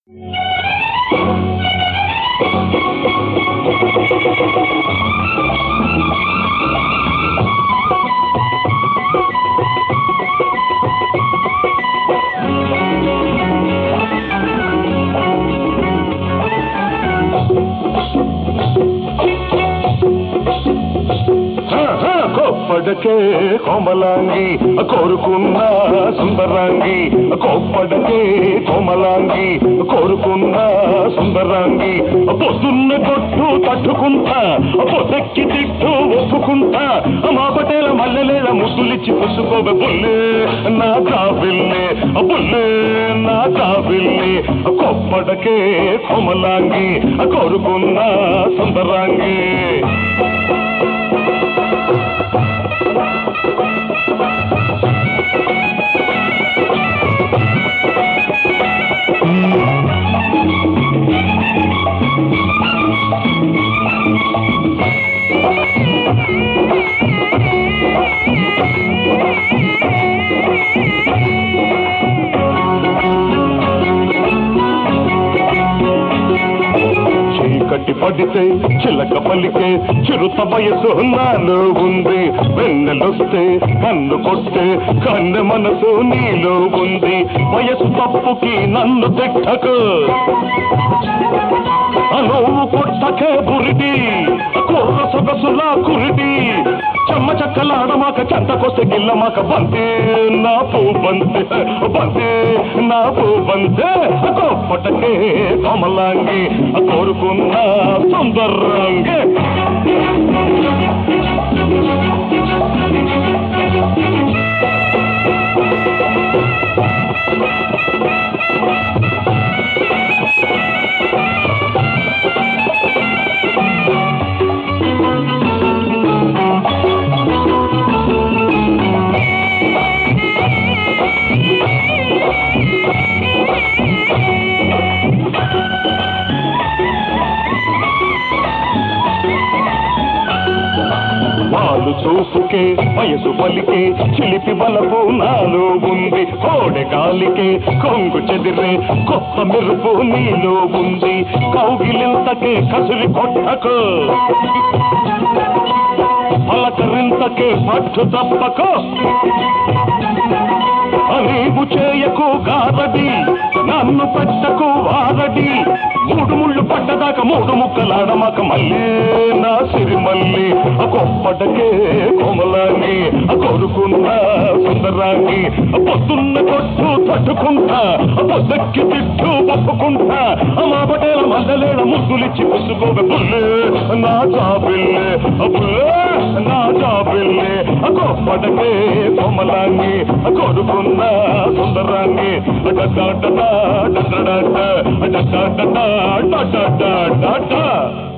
కోప్పడకే కోమలాంగి కోరుకున్న సుందరాంగి కోప్పడకే కోమలాంగి కోరుకున్న సుందరాంగి పొద్దున్న కొట్టు తట్టుకుంటా పొద్దెక్కి తిట్టు ఒప్పుకుంటా మా పటేల మల్లెలేల ముద్దులిచ్చి పుసుకోవే బుల్లే నా కావిల్లే బుల్లే నా కావిల్లే కోప్పడకే కోమలాంగి కోరుకున్న సుందరాంగి చీకటి పడితే చిలక పలికే చిరుత వయసు నాలో ఉంది వెన్నెలొస్తే కన్ను కొట్టే కన్నె మనసు నీలో ఉంది వయసు తప్పుకి నన్ను తిట్టకు నువ్వు కొట్టకే బురిడి కుర్ర సొగసులా కురిడి చెమ్మ చక్కలాడమాక చెంతకొస్తే గిల్లమాక బంతే నా పూ బంతే బంతే నా పూ బంతే కోప్పటకే కమలాంగి కోరుకున్న సుందరాంగి వాళ్ళు చూపుకే వయసు పలికే చిలిపి బలపు నాలో ఉంది కోడె గాలికే కొంగు చెదిరే కొత్త మెరుపు నీలో ఉంది కౌగిలింతకే కసిరి కొట్టకు పలకరింతకే పట్టు తప్పకు నీవు చేయకు గారడి నన్ను పెట్టకు వారడి మూడు ముళ్ళు పడ్డదాకా మూడు ముక్కలాడమాక మళ్ళీ నా సిరిమల్లి కొప్పటకే కోమలాంగి కోరుకున్న సుందరాంగి పొద్దున్న కొట్టు తట్టుకుంటా పొద్దెక్కి తిట్టు ఒప్పుకుంటా మా పటేల మల్లలేడ ముద్దులిచ్చి పుసుకోవే బుల్లే నా జాబిల్లే బుల్లే నా జాబిల్లే కొప్పటకే కోమలాంగి కోరుకున్న సుందరాంగి డా డా డా డా డా డా డా డా డా డా డా డా